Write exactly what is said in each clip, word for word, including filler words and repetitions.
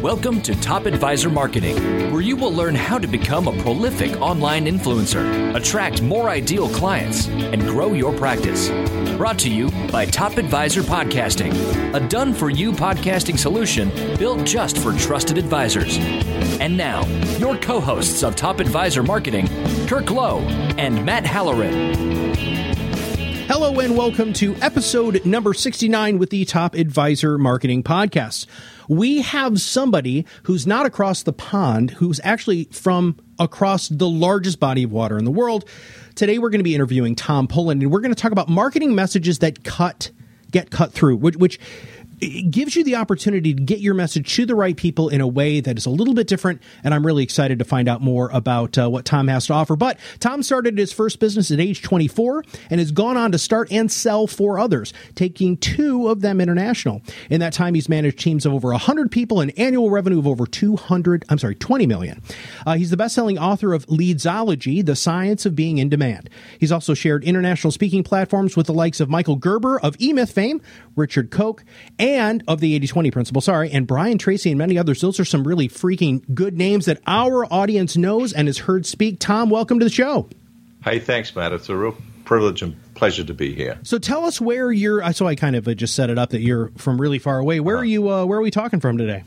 Welcome to Top Advisor Marketing, where you will learn how to become a prolific online influencer, attract more ideal clients, and grow your practice. Brought to you by Top Advisor Podcasting, a done-for-you podcasting solution built just for trusted advisors. And now, your co-hosts of Top Advisor Marketing, Kirk Lowe and Matt Halloran. Hello and welcome to episode number sixty-nine with the Top Advisor Marketing Podcast. We have somebody who's not across the pond, who's actually from across the largest body of water in the world. Today, we're going to be interviewing Tom Pullen, and we're going to talk about marketing messages that cut, get cut through, which, which gives you the opportunity to get your message to the right people in a way that is a little bit different. And I'm really excited to find out more about uh, what Tom has to offer. But Tom started his first business at age twenty-four and has gone on to start and sell four others, taking two of them international. In that time, he's managed teams of over one hundred people and annual revenue of over two hundred, I'm sorry, twenty million. Uh, he's the best-selling author of Leadsology, The Science of Being in Demand. He's also shared international speaking platforms with the likes of Michael Gerber of eMyth fame, Richard Koch, and And of the eighty twenty principle, sorry, and Brian Tracy and many others. Those are some really freaking good names that our audience knows and has heard speak. Tom, welcome to the show. Hey, thanks, Matt. It's a real privilege and pleasure to be here. So tell us where you're, so I kind of just set it up that you're from really far away. Where uh, are you, uh, where are we talking from today?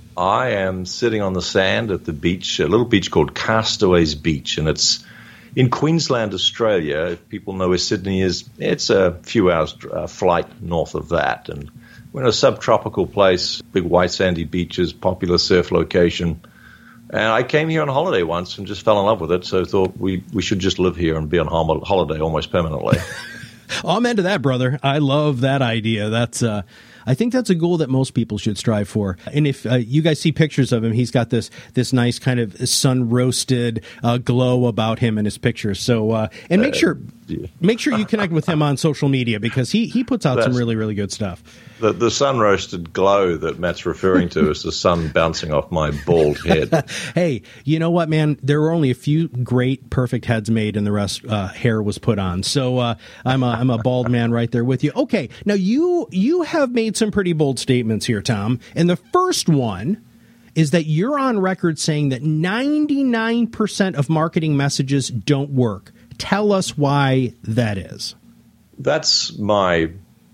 I am sitting on the sand at the beach, a little beach called Castaways Beach, and it's in Queensland, Australia. If people know where Sydney is, it's a few hours uh, flight north of that, and we're in a subtropical place, big white sandy beaches, popular surf location. And I came here on holiday once and just fell in love with it, so thought we, we should just live here and be on holiday almost permanently. Amen to that, brother. I love that idea. That's uh, I think that's a goal that most people should strive for. And if uh, you guys see pictures of him, he's got this this nice kind of sun roasted uh, glow about him in his pictures. So uh, and make sure uh, make sure you connect with him on social media because he he puts out some really really good stuff. The, the sun-roasted glow that Matt's referring to is the sun bouncing off my bald head. Hey, you know what, man? There were only a few great, perfect heads made, and the rest uh, hair was put on. So uh, I'm, a, I'm a bald man right there with you. Okay, now you you have made some pretty bold statements here, Tom. And the first one is that you're on record saying that ninety-nine percent of marketing messages don't work. Tell us why that is. That's my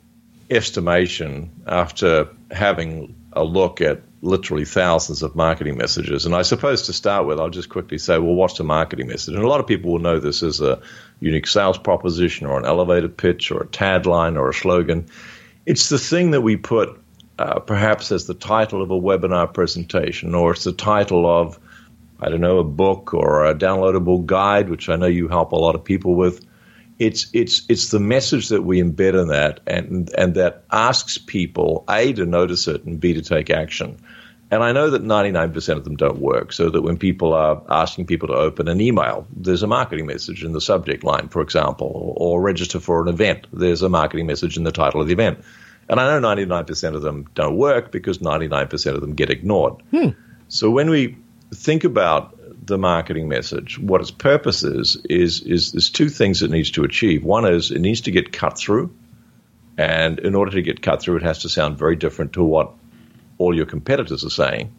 estimation after having a look at literally thousands of marketing messages. And I suppose to start with, I'll just quickly say, well, what's a marketing message? And a lot of people will know this as a unique sales proposition or an elevator pitch or a tagline or a slogan. It's the thing that we put uh, perhaps as the title of a webinar presentation, or it's the title of, I don't know, a book or a downloadable guide, which I know you help a lot of people with. It's it's it's the message that we embed in that and and that asks people, A, to notice it, and B, to take action. And I know that ninety-nine percent of them don't work, so that when people are asking people to open an email, there's a marketing message in the subject line, for example, or, or register for an event, there's a marketing message in the title of the event. And I know ninety-nine percent of them don't work because ninety-nine percent of them get ignored. Hmm. So when we think about the marketing message, what its purpose is, is, is there's two things it needs to achieve. One is it needs to get cut through. And in order to get cut through, it has to sound very different to what all your competitors are saying.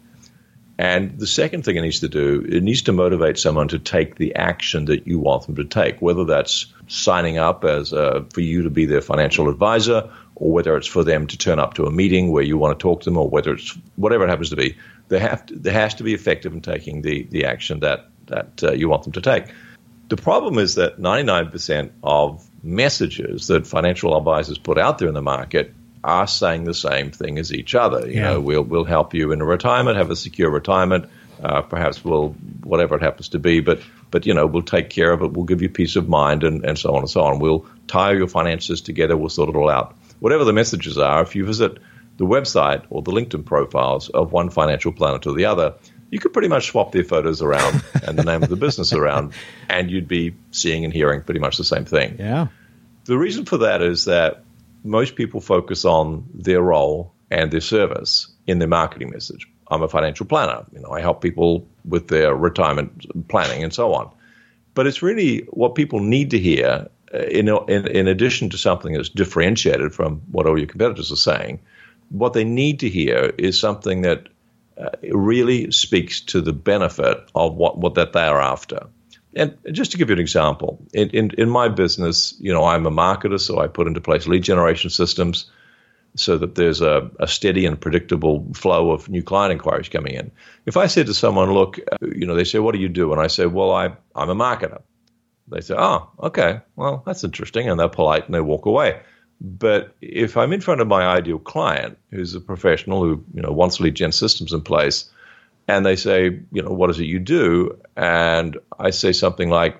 And the second thing it needs to do, it needs to motivate someone to take the action that you want them to take, whether that's signing up as a, for you to be their financial advisor, or whether it's for them to turn up to a meeting where you want to talk to them, or whether it's whatever it happens to be. They have to, they has to be effective in taking the, the action that, that uh, you want them to take. The problem is that ninety-nine percent of messages that financial advisors put out there in the market are saying the same thing as each other. You yeah. know, we'll we'll help you in a retirement, have a secure retirement. Uh, perhaps we'll, whatever it happens to be, but but you know, we'll take care of it. We'll give you peace of mind, and, and so on and so on. We'll tie your finances together. We'll sort it all out. Whatever the messages are, if you visit the website or the LinkedIn profiles of one financial planner to the other, you could pretty much swap their photos around and the name of the business around, and you'd be seeing and hearing pretty much the same thing. Yeah. The reason for that is that most people focus on their role and their service in their marketing message. I'm a financial planner. You know, I help people with their retirement planning and so on. But it's really what people need to hear in, in, in addition to something that's differentiated from what all your competitors are saying. What they need to hear is something that uh, really speaks to the benefit of what, what that they are after. And just to give you an example, in, in, in my business, you know, I'm a marketer, so I put into place lead generation systems so that there's a, a steady and predictable flow of new client inquiries coming in. If I said to someone, look, you know, they say, what do you do? And I say, well, I, I'm a marketer. They say, oh, okay, well, that's interesting. And they're polite and they walk away. But if I'm in front of my ideal client, who's a professional who, you know, wants lead gen systems in place, and they say, you know, what is it you do? And I say something like,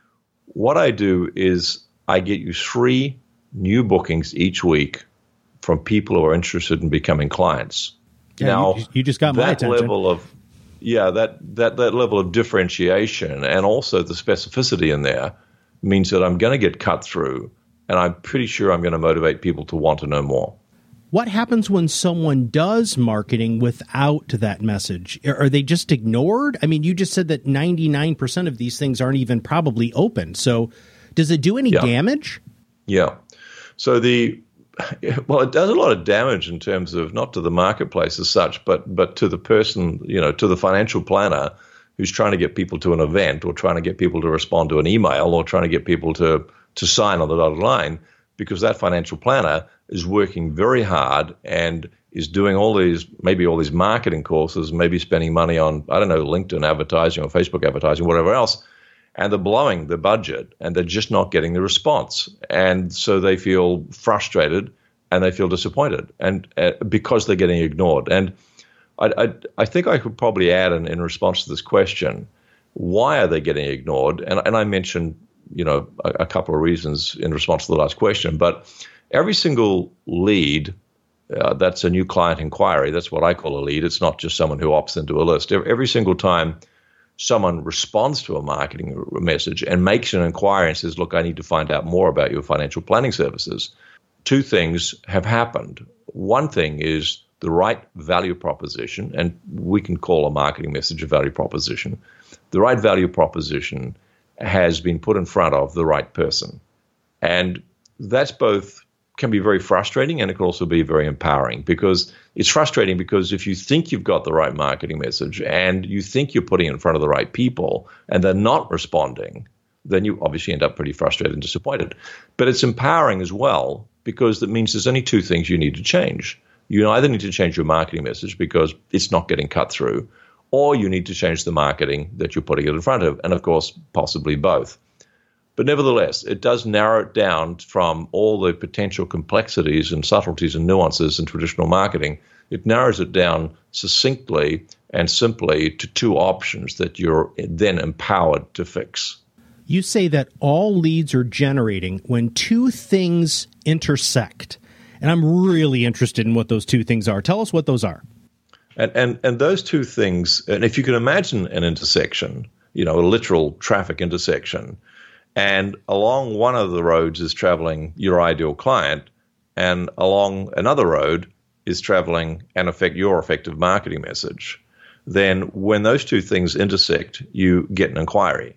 what I do is I get you three new bookings each week from people who are interested in becoming clients. Yeah, now, you, you just got my that attention. level of, yeah, that, that, that level of differentiation and also the specificity in there means that I'm going to get cut through, and I'm pretty sure I'm going to motivate people to want to know more. What happens when someone does marketing without that message? Are they just ignored? I mean, you just said that ninety-nine percent of these things aren't even probably open. So does it do any yeah. damage? Yeah. So the, well, it does a lot of damage in terms of not to the marketplace as such, but, but to the person, you know, to the financial planner who's trying to get people to an event or trying to get people to respond to an email or trying to get people to, to sign on the dotted line, because that financial planner is working very hard and is doing all these, maybe all these marketing courses, maybe spending money on, I don't know, LinkedIn advertising or Facebook advertising, whatever else, and they're blowing the budget and they're just not getting the response. And so they feel frustrated and they feel disappointed and uh, because they're getting ignored. And I, I, I think I could probably add in, in response to this question, why are they getting ignored? And, and I mentioned, you know, a, a couple of reasons in response to the last question, but every single lead, uh, that's a new client inquiry. That's what I call a lead. It's not just someone who opts into a list. Every, every single time someone responds to a marketing message and makes an inquiry and says, look, I need to find out more about your financial planning services, two things have happened. One thing is the right value proposition, and we can call a marketing message a value proposition. The right value proposition has been put in front of the right person. And that's both can be very frustrating and it can also be very empowering, because it's frustrating because if you think you've got the right marketing message and you think you're putting it in front of the right people and they're not responding, then you obviously end up pretty frustrated and disappointed. But it's empowering as well, because that means there's only two things you need to change. You either need to change your marketing message because it's not getting cut through, or you need to change the marketing that you're putting it in front of, and of course, possibly both. But nevertheless, it does narrow it down from all the potential complexities and subtleties and nuances in traditional marketing. It narrows it down succinctly and simply to two options that you're then empowered to fix. You say that all leads are generating when two things intersect. And I'm really interested in what those two things are. Tell us what those are. And, and and those two things, and if you can imagine an intersection, you know, a literal traffic intersection, and along one of the roads is traveling your ideal client, and along another road is traveling and affect your effective marketing message, then when those two things intersect, you get an inquiry.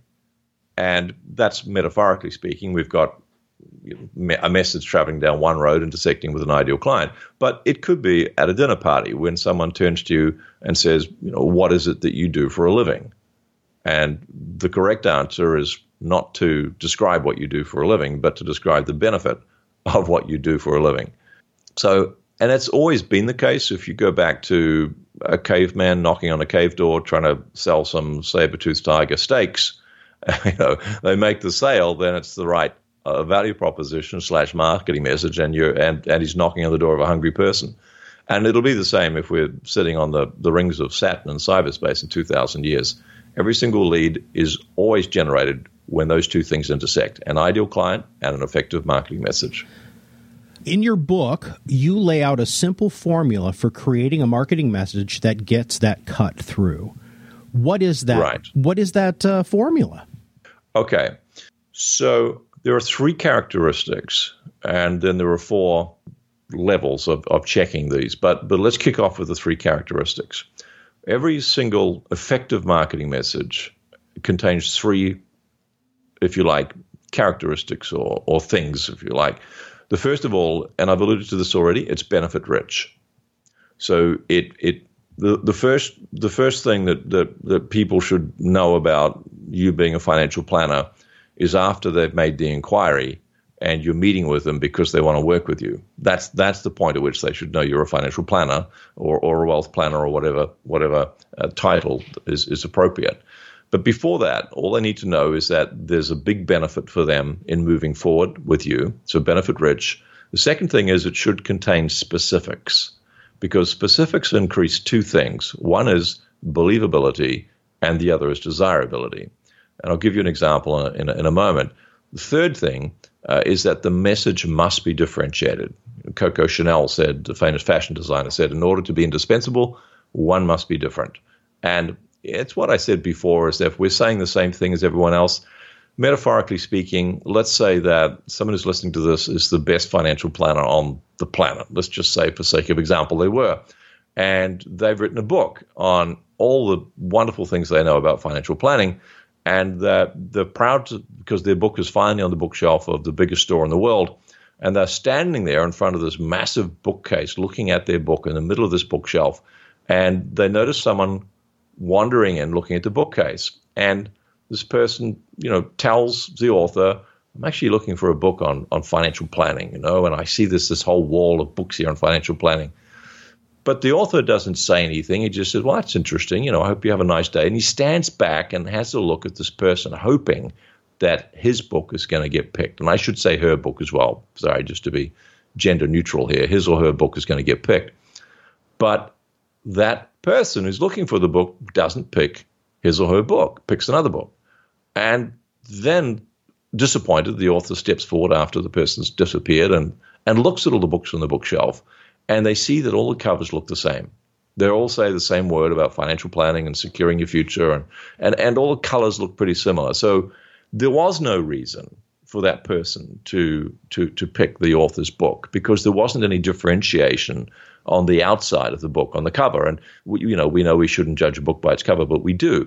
And that's metaphorically speaking, we've got a message traveling down one road intersecting with an ideal client. But it could be at a dinner party when someone turns to you and says, you know, what is it that you do for a living? And the correct answer is not to describe what you do for a living, but to describe the benefit of what you do for a living. So, and it's always been the case. If you go back to a caveman knocking on a cave door trying to sell some saber-toothed tiger steaks, you know, they make the sale, then it's the right uh, value proposition slash marketing message, and you're and, and he's knocking on the door of a hungry person. And it'll be the same if we're sitting on the, the rings of Saturn in cyberspace in two thousand years. Every single lead is always generated when those two things intersect, an ideal client and an effective marketing message. In your book, you lay out a simple formula for creating a marketing message that gets that cut through. What is that? Right. What is that uh, formula? Okay. So there are three characteristics, and then there are four levels of, of checking these. But, but let's kick off with the three characteristics. Every single effective marketing message contains three, if you like, characteristics or, or things, if you like. The first of all, and I've alluded to this already, it's benefit rich. So it it the the first the first thing that, that that people should know about you being a financial planner is after they've made the inquiry and you're meeting with them because they want to work with you. That's that's the point at which they should know you're a financial planner or, or a wealth planner or whatever whatever uh, title is, is appropriate. But before that, all they need to know is that there's a big benefit for them in moving forward with you, so benefit rich. The second thing is it should contain specifics, because specifics increase two things. One is believability, and the other is desirability. And I'll give you an example in a, in a, in a moment. The third thing uh, is that the message must be differentiated. Coco Chanel said, the famous fashion designer said, in order to be indispensable, one must be different. And it's what I said before, is that if we're saying the same thing as everyone else, metaphorically speaking, let's say that someone who's listening to this is the best financial planner on the planet. Let's just say, for sake of example, they were. And they've written a book on all the wonderful things they know about financial planning. And that they're proud to, because their book is finally on the bookshelf of the biggest store in the world. And they're standing there in front of this massive bookcase looking at their book in the middle of this bookshelf. And they notice someone wandering in, looking at the bookcase. And this person, you know, tells the author, I'm actually looking for a book on, on financial planning, you know, and I see this, this whole wall of books here on financial planning. But the author doesn't say anything. He just says, well, that's interesting. You know, I hope you have a nice day. And he stands back and has a look at this person, hoping that his book is going to get picked. And I should say her book as well. Sorry, just to be gender neutral here. His or her book is going to get picked. But that person who's looking for the book doesn't pick his or her book, picks another book. And then, disappointed, the author steps forward after the person's disappeared and, and looks at all the books on the bookshelf. And they see that all the covers look the same. They all say the same word about financial planning and securing your future, and, and, and all the colors look pretty similar. So there was no reason for that person to, to, to pick the author's book, because there wasn't any differentiation on the outside of the book, on the cover. And we, you know, we know we shouldn't judge a book by its cover, but we do.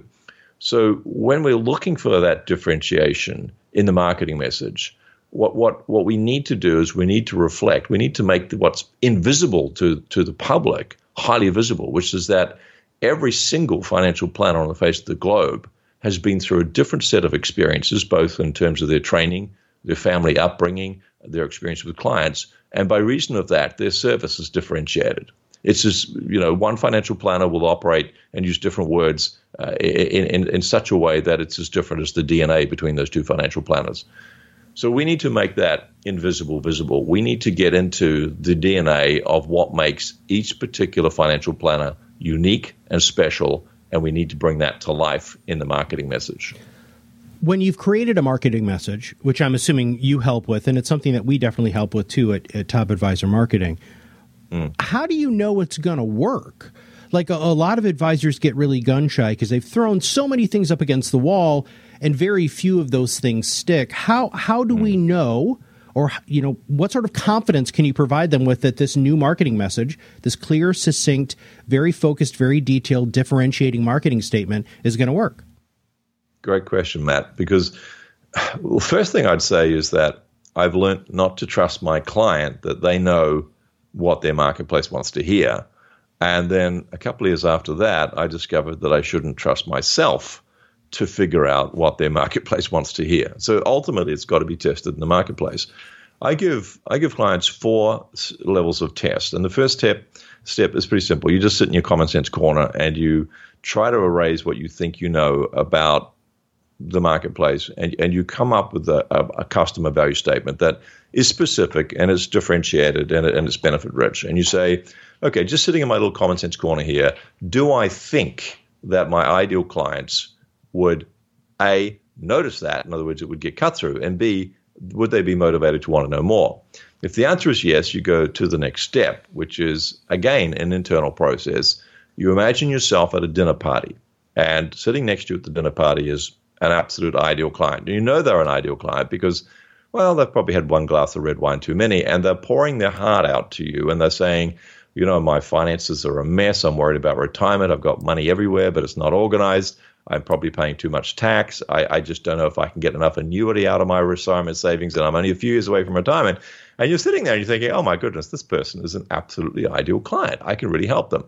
So when we're looking for that differentiation in the marketing message, What what what we need to do is we need to reflect. We need to make the, what's invisible to, to the public highly visible, which is that every single financial planner on the face of the globe has been through a different set of experiences, both in terms of their training, their family upbringing, their experience with clients, and by reason of that, their service is differentiated. It's just, you know, one financial planner will operate and use different words uh, in, in, in such a way that it's as different as the D N A between those two financial planners. So we need to make that invisible visible. We need to get into the D N A of what makes each particular financial planner unique and special, and we need to bring that to life in the marketing message. When you've created a marketing message, which I'm assuming you help with, and it's something that we definitely help with too at, at Top Advisor Marketing, mm. how do you know it's going to work? Like a, a lot of advisors get really gun shy because they've thrown so many things up against the wall and very few of those things stick. How how do mm. we know, or you know, what sort of confidence can you provide them with that this new marketing message, this clear, succinct, very focused, very detailed, differentiating marketing statement is going to work? Great question, Matt, because well, first thing I'd say is that I've learned not to trust my client that they know what their marketplace wants to hear. And then a couple of years after that, I discovered that I shouldn't trust myself to figure out what their marketplace wants to hear. So ultimately, it's got to be tested in the marketplace. I give I give clients four levels of test. And the first step, step is pretty simple. You just sit in your common sense corner and you try to erase what you think you know about the marketplace, and, and you come up with a, a, a customer value statement that is specific and it's differentiated and, it, and it's benefit rich. And you say, okay, just sitting in my little common sense corner here, do I think that my ideal clients would, A, notice that, in other words, it would get cut through, and B, would they be motivated to want to know more? If the answer is yes, you go to the next step, which is, again, an internal process. You imagine yourself at a dinner party, and sitting next to you at the dinner party is an absolute ideal client. And you know they're an ideal client because, well, they've probably had one glass of red wine too many, and they're pouring their heart out to you, and they're saying, you know, my finances are a mess. I'm worried about retirement. I've got money everywhere, but it's not organized. I'm probably paying too much tax. I, I just don't know if I can get enough annuity out of my retirement savings, and I'm only a few years away from retirement. And you're sitting there and you're thinking, oh, my goodness, this person is an absolutely ideal client. I can really help them.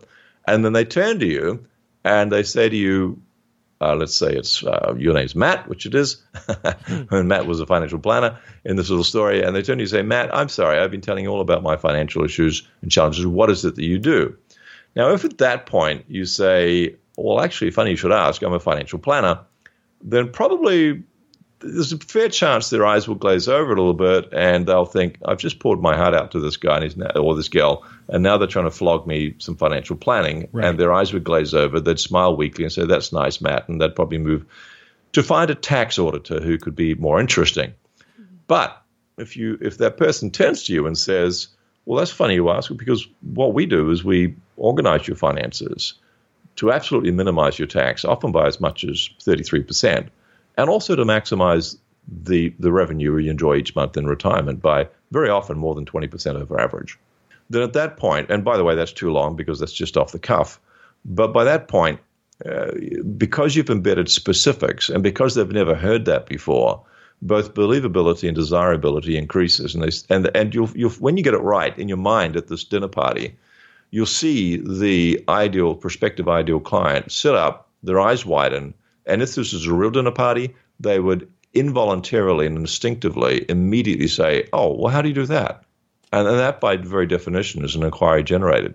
And then they turn to you and they say to you, uh, let's say it's uh, your name's Matt, which it is. And Matt was a financial planner in this little story. And they turn to you and say, Matt, I'm sorry, I've been telling you all about my financial issues and challenges. What is it that you do? Now, if at that point you say, well, actually, funny you should ask, I'm a financial planner, then probably there's a fair chance their eyes will glaze over a little bit and they'll think, I've just poured my heart out to this guy and he's now, or this girl, and now they're trying to flog me some financial planning. Right. And their eyes would glaze over. They'd smile weakly and say, that's nice, Matt. And they'd probably move to find a tax auditor who could be more interesting. But if you if that person turns to you and says, well, that's funny you ask, because what we do is we organize your finances to absolutely minimize your tax, often by as much as thirty-three percent. And also to maximize the the revenue you enjoy each month in retirement by very often more than twenty percent over average. Then at that point, and by the way, that's too long because that's just off the cuff, but by that point, uh, because you've embedded specifics and because they've never heard that before, both believability and desirability increases. And they, and and you'll, you'll when you get it right in your mind at this dinner party, you'll see the ideal, prospective ideal client sit up, their eyes widen, and if this is a real dinner party, they would involuntarily and instinctively immediately say, oh, well, how do you do that? And, and that, by very definition, is an inquiry generated.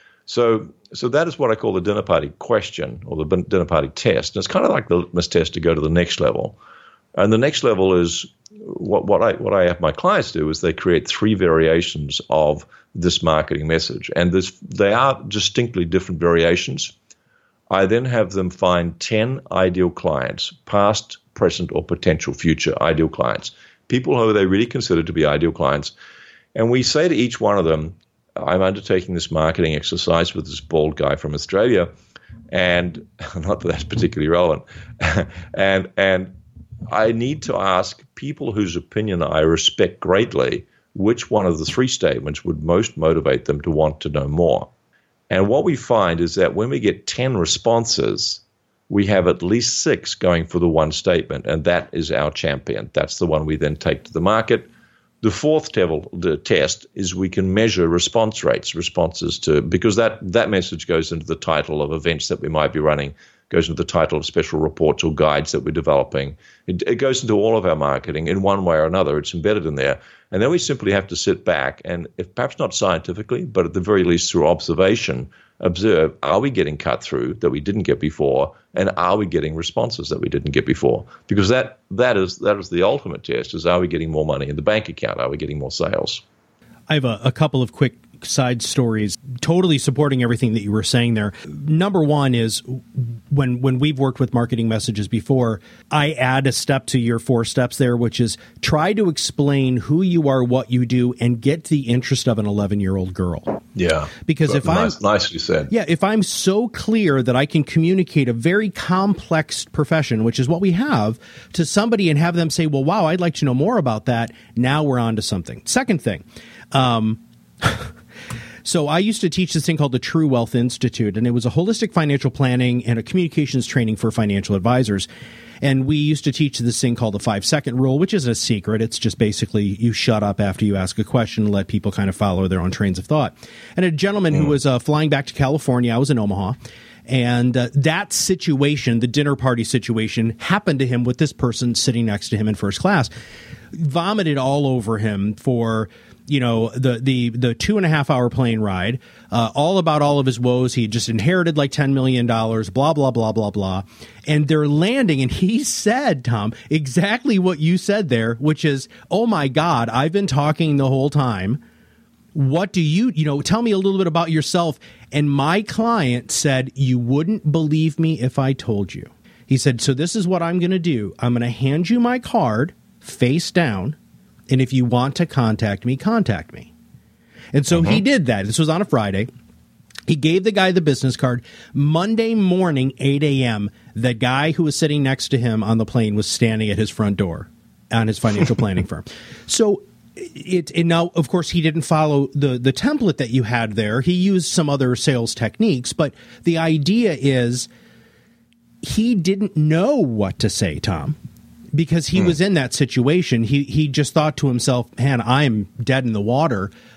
So so that is what I call the dinner party question, or the dinner party test. And it's kind of like the litmus test to go to the next level. And the next level is what, what I what I have my clients do is they create three variations of this marketing message. And this they are distinctly different variations. I then have them find ten ideal clients, past, present, or potential future ideal clients, people who they really consider to be ideal clients. And we say to each one of them, I'm undertaking this marketing exercise with this bald guy from Australia, and not that that's particularly relevant, and and I need to ask people whose opinion I respect greatly, which one of the three statements would most motivate them to want to know more. And what we find is that when we get ten responses, we have at least six going for the one statement, and that is our champion. That's the one we then take to the market. The fourth level, the test, is we can measure response rates, responses to, because that, that message goes into the title of events that we might be running, goes into the title of special reports or guides that we're developing. It, it goes into all of our marketing in one way or another. It's embedded in there. And then we simply have to sit back and, if perhaps not scientifically, but at the very least through observation, observe, are we getting cut through that we didn't get before, and are we getting responses that we didn't get before? Because that that is that is the ultimate test, is are we getting more money in the bank account? Are we getting more sales? I have a, a couple of quick side stories totally supporting everything that you were saying there. Number one is when when we've worked with marketing messages before, I add a step to your four steps there, which is try to explain who you are, what you do, and get the interest of an eleven-year-old girl. Yeah. Because if nice, I'm nicely said. Yeah, if I'm so clear that I can communicate a very complex profession, which is what we have, to somebody and have them say, well, wow, I'd like to know more about that. Now we're on to something. Second thing, um, so I used to teach this thing called the True Wealth Institute, and it was a holistic financial planning and a communications training for financial advisors. And we used to teach this thing called the five-second rule, which isn't a secret. It's just basically you shut up after you ask a question and let people kind of follow their own trains of thought. And a gentleman mm. who was uh, flying back to California, I was in Omaha, and uh, that situation, the dinner party situation, happened to him with this person sitting next to him in first class, vomited all over him for you know, the the the two and a half hour plane ride, uh, all about all of his woes. He had just inherited like ten million dollars, blah, blah, blah, blah, blah. And they're landing. And he said, Tom, exactly what you said there, which is, oh, my God, I've been talking the whole time. What do you, you know, tell me a little bit about yourself. And my client said, you wouldn't believe me if I told you. He said, so this is what I'm going to do. I'm going to hand you my card face down. And if you want to contact me, contact me. And so uh-huh. he did that. This was on a Friday. He gave the guy the business card. Monday morning, eight a.m., the guy who was sitting next to him on the plane was standing at his front door on his financial planning firm. So it, it now, of course, he didn't follow the, the template that you had there. He used some other sales techniques. But the idea is he didn't know what to say, Tom. Because he hmm. was in that situation, he he just thought to himself, man, I'm dead in the water.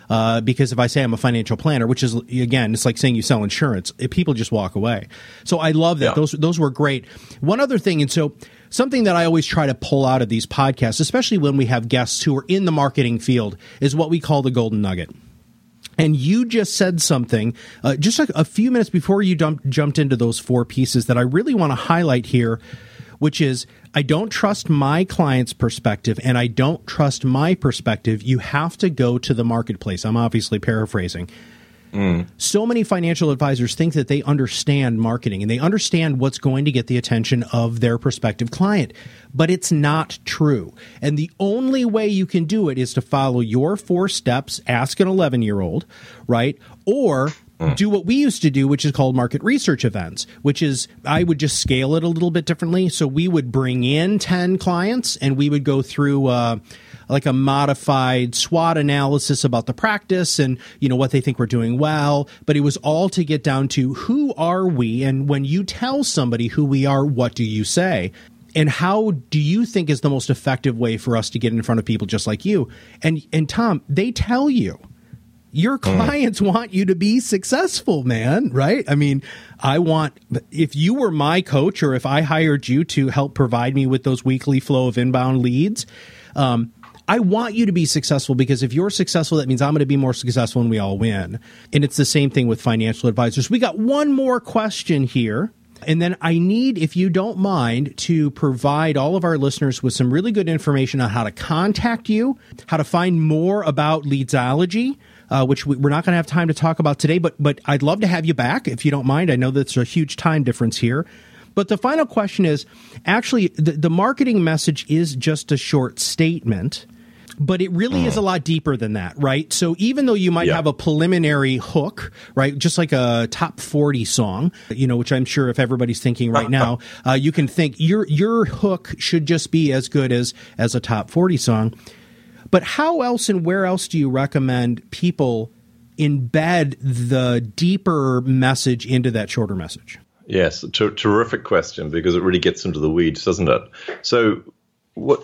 Uh, because if I say I'm a financial planner, which is, again, it's like saying you sell insurance, it, people just walk away. So I love that. Yeah. Those, those were great. One other thing, and so something that I always try to pull out of these podcasts, especially when we have guests who are in the marketing field, is what we call the golden nugget. And you just said something uh, just like a few minutes before you dump, jumped into those four pieces that I really want to highlight here, which is I don't trust my client's perspective and I don't trust my perspective. You have to go to the marketplace. I'm obviously paraphrasing. Mm. So many financial advisors think that they understand marketing and they understand what's going to get the attention of their prospective client, but it's not true. And the only way you can do it is to follow your four steps, ask an eleven-year-old, right? Or mm. do what we used to do, which is called market research events, which is I would just scale it a little bit differently. So we would bring in ten clients and we would go through uh, like a modified SWOT analysis about the practice and, you know, what they think we're doing well. But it was all to get down to who are we? And when you tell somebody who we are, what do you say? And how do you think is the most effective way for us to get in front of people just like you? And, and Tom, they tell you. Your clients mm. want you to be successful, man, right? I mean, I want, if you were my coach or if I hired you to help provide me with those weekly flow of inbound leads, um, I want you to be successful because if you're successful, that means I'm going to be more successful and we all win. And it's the same thing with financial advisors. We got one more question here. And then I need, if you don't mind, to provide all of our listeners with some really good information on how to contact you, how to find more about Leadsology, uh, which we, we're not going to have time to talk about today, but but I'd love to have you back if you don't mind. I know that's a huge time difference here. But the final question is, actually, the, the marketing message is just a short statement. But it really mm. is a lot deeper than that, right? So even though you might yeah. have a preliminary hook, right, just like a top forty song, you know, which I'm sure if everybody's thinking right now, uh, you can think your your hook should just be as good as as a top forty song. But how else and where else do you recommend people embed the deeper message into that shorter message? Yes, a ter- terrific question because it really gets into the weeds, doesn't it? So what...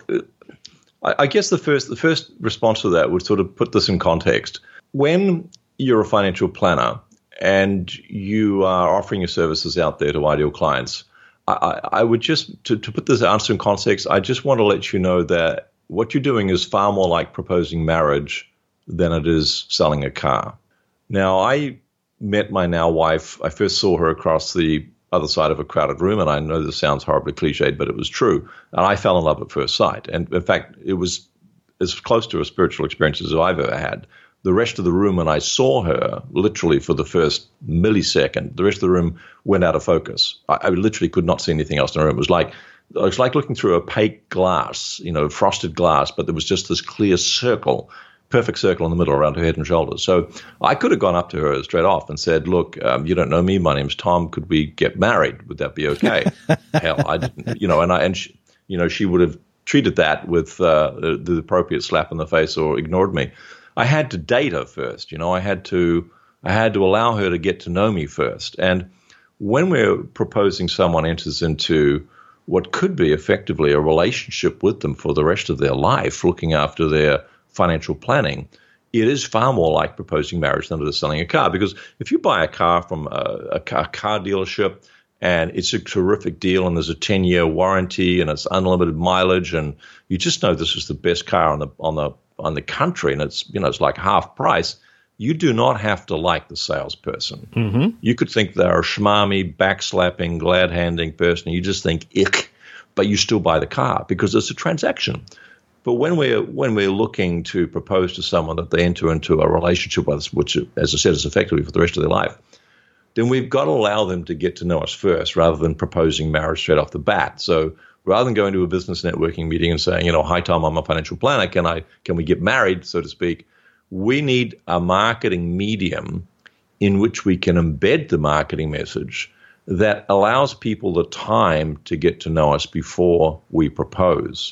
I guess the first the first response to that would sort of put this in context. When you're a financial planner and you are offering your services out there to ideal clients, I, I would just, to, to put this answer in context, I just want to let you know that what you're doing is far more like proposing marriage than it is selling a car. Now, I met my now wife. I first saw her across the other side of a crowded room, and I know this sounds horribly cliched, but it was true. And I fell in love at first sight. And in fact, it was as close to a spiritual experience as I've ever had. The rest of the room, when I saw her, literally for the first millisecond, the rest of the room went out of focus. I, I literally could not see anything else in the room. It was like it was like looking through opaque glass, you know, frosted glass, but there was just this clear circle, perfect circle in the middle around her head and shoulders. So I could have gone up to her straight off and said, look, um, you don't know me. My name's Tom. Could we get married? Would that be okay? Hell, I didn't, you know, and I, and she, you know, she would have treated that with uh, the, the appropriate slap in the face or ignored me. I had to date her first. You know, I had to, I had to allow her to get to know me first. And when we're proposing someone enters into what could be effectively a relationship with them for the rest of their life, looking after their financial planning, it is far more like proposing marriage than it is selling a car. Because if you buy a car from a, a car, car dealership and it's a terrific deal and there's a ten-year warranty and it's unlimited mileage and you just know this is the best car on the on the on the country and it's you know it's like half price, you do not have to like the salesperson. Mm-hmm. You could think they're a schmarmy, backslapping, glad-handing person. You just think ick, but you still buy the car because it's a transaction. But when we're when we're looking to propose to someone that they enter into a relationship with us, which, as I said, is effectively for the rest of their life, then we've got to allow them to get to know us first rather than proposing marriage straight off the bat. So rather than going to a business networking meeting and saying, you know, hi, Tom, I'm a financial planner. Can I can we get married, so to speak? We need a marketing medium in which we can embed the marketing message that allows people the time to get to know us before we propose.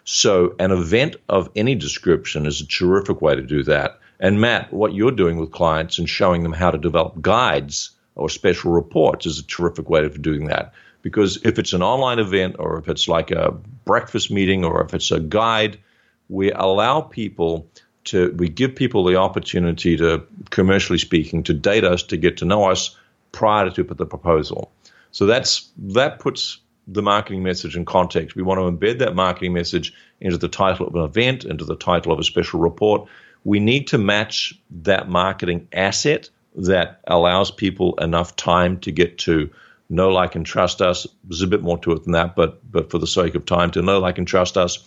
So an event of any description is a terrific way to do that. And Matt, what you're doing with clients and showing them how to develop guides or special reports is a terrific way of doing that. Because if it's an online event or if it's like a breakfast meeting or if it's a guide, we allow people to we give people the opportunity to, commercially speaking, to date us, to get to know us prior to the proposal. So that's that puts the marketing message in context. We want to embed that marketing message into the title of an event, into the title of a special report. We need to match that marketing asset that allows people enough time to get to know, like, and trust us. There's a bit more to it than that, but but for the sake of time, to know, like, and trust us.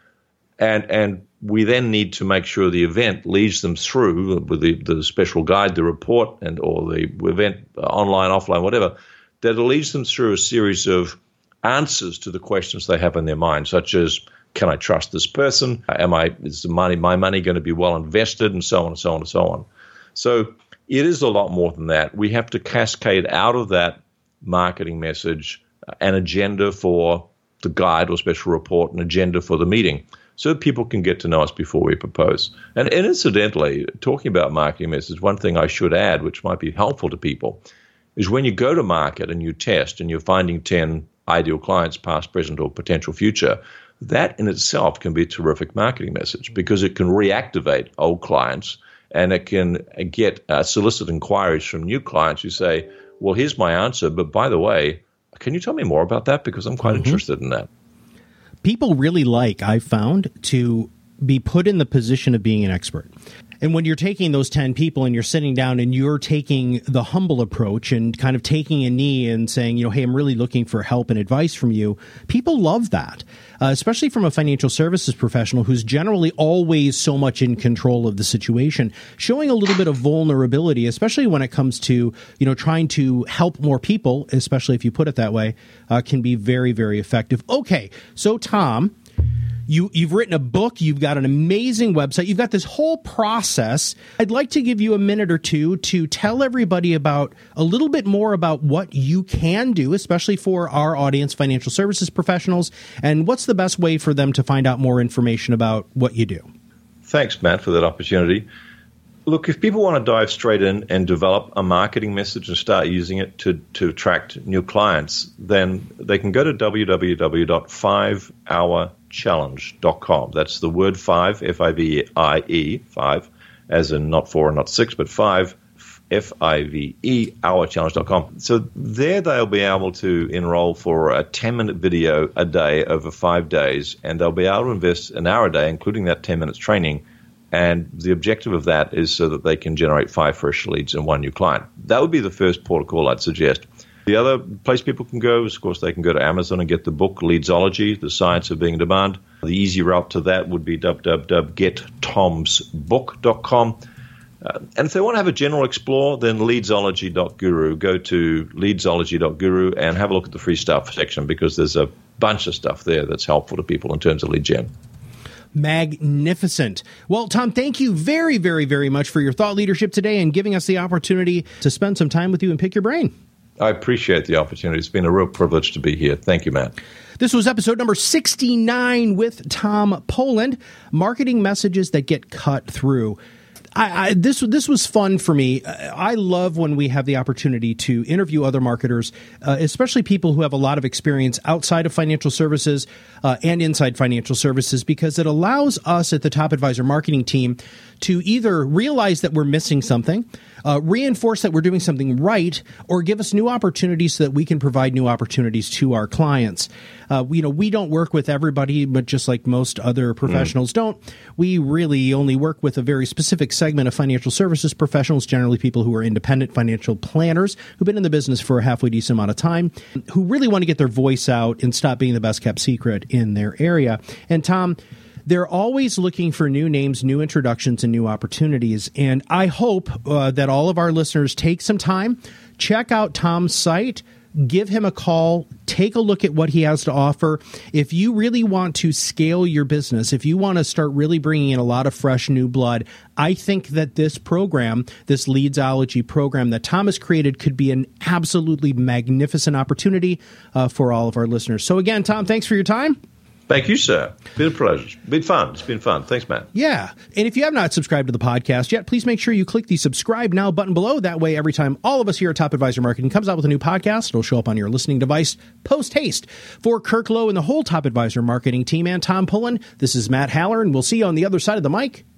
And and we then need to make sure the event leads them through with the, the special guide, the report, and or the event, uh, online, offline, whatever, that it leads them through a series of answers to the questions they have in their mind, such as, can I trust this person? Am I is the money my money going to be well invested, and so on and so on and so on. So it is a lot more than that. We have to cascade out of that marketing message an agenda for the guide or special report, an agenda for the meeting, so that people can get to know us before we propose. And, and incidentally, talking about marketing message, one thing I should add, which might be helpful to people, is when you go to market and you test and you're finding ten ideal clients, past, present, or potential future, that in itself can be a terrific marketing message, because it can reactivate old clients, and it can get uh, solicit inquiries from new clients who say, well, here's my answer, but by the way, can you tell me more about that? Because I'm quite mm-hmm. interested in that. People really like, I've found, to be put in the position of being an expert. And when you're taking those ten people and you're sitting down and you're taking the humble approach and kind of taking a knee and saying, you know, hey, I'm really looking for help and advice from you, people love that, uh, especially from a financial services professional who's generally always so much in control of the situation. Showing a little bit of vulnerability, especially when it comes to, you know, trying to help more people, especially if you put it that way, uh, can be very, very effective. Okay, so Tom, You, you've written a book, you've got an amazing website, you've got this whole process. I'd like to give you a minute or two to tell everybody about a little bit more about what you can do, especially for our audience, financial services professionals, and what's the best way for them to find out more information about what you do. Thanks, Matt, for that opportunity. Look, if people want to dive straight in and develop a marketing message and start using it to, to attract new clients, then they can go to w w w dot five hour challenge dot com. That's the word five, F I V I E, five, as in not four and not six, but five, F I V E, hour challenge dot com. So there they'll be able to enroll for a ten-minute video a day over five days, and they'll be able to invest an hour a day, including that ten minutes training. And the objective of that is so that they can generate five fresh leads and one new client. That would be the first port of call I'd suggest. The other place people can go is, of course, they can go to Amazon and get the book Leadsology, The Science of Being in Demand. The easy route to that would be w w w dot get toms book dot com. Uh, and if they want to have a general explore, then leadsology dot guru. Go to leadsology dot guru and have a look at the free stuff section, because there's a bunch of stuff there that's helpful to people in terms of lead gen. Magnificent. Well, Tom, thank you very, very, very much for your thought leadership today and giving us the opportunity to spend some time with you and pick your brain. I appreciate the opportunity. It's been a real privilege to be here. Thank you, Matt. This was episode number sixty-nine with Tom Poland, marketing messages that get cut through. I, I, this this was fun for me. I love when we have the opportunity to interview other marketers, uh, especially people who have a lot of experience outside of financial services uh, and inside financial services, because it allows us at the Top Advisor marketing team to either realize that we're missing something, uh, reinforce that we're doing something right, or give us new opportunities so that we can provide new opportunities to our clients. Uh, you know, we don't work with everybody, but just like most other professionals mm. don't, we really only work with a very specific segment of financial services professionals, generally people who are independent financial planners who've been in the business for a halfway decent amount of time, who really want to get their voice out and stop being the best kept secret in their area. And Tom, they're always looking for new names, new introductions, and new opportunities. And I hope uh, that all of our listeners take some time, check out Tom's site, give him a call, take a look at what he has to offer. If you really want to scale your business, if you want to start really bringing in a lot of fresh new blood, I think that this program, this Leadsology program that Tom has created, could be an absolutely magnificent opportunity uh, for all of our listeners. So again, Tom, thanks for your time. Thank you, sir. Been a pleasure. It's been fun. It's been fun. Thanks, Matt. Yeah. And if you have not subscribed to the podcast yet, please make sure you click the subscribe now button below. That way, every time all of us here at Top Advisor Marketing comes out with a new podcast, it'll show up on your listening device post haste. For Kirk Lowe and the whole Top Advisor Marketing team and Tom Pullen, this is Matt Haller, and we'll see you on the other side of the mic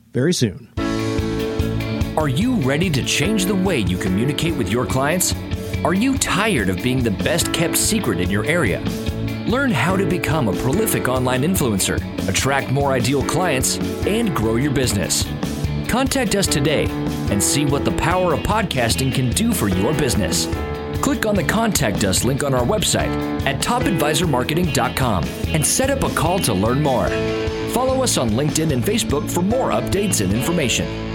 very soon. Are you ready to change the way you communicate with your clients? Are you tired of being the best kept secret in your area? Learn how to become a prolific online influencer, attract more ideal clients, and grow your business. Contact us today and see what the power of podcasting can do for your business. Click on the Contact Us link on our website at top advisor marketing dot com and set up a call to learn more. Follow us on LinkedIn and Facebook for more updates and information.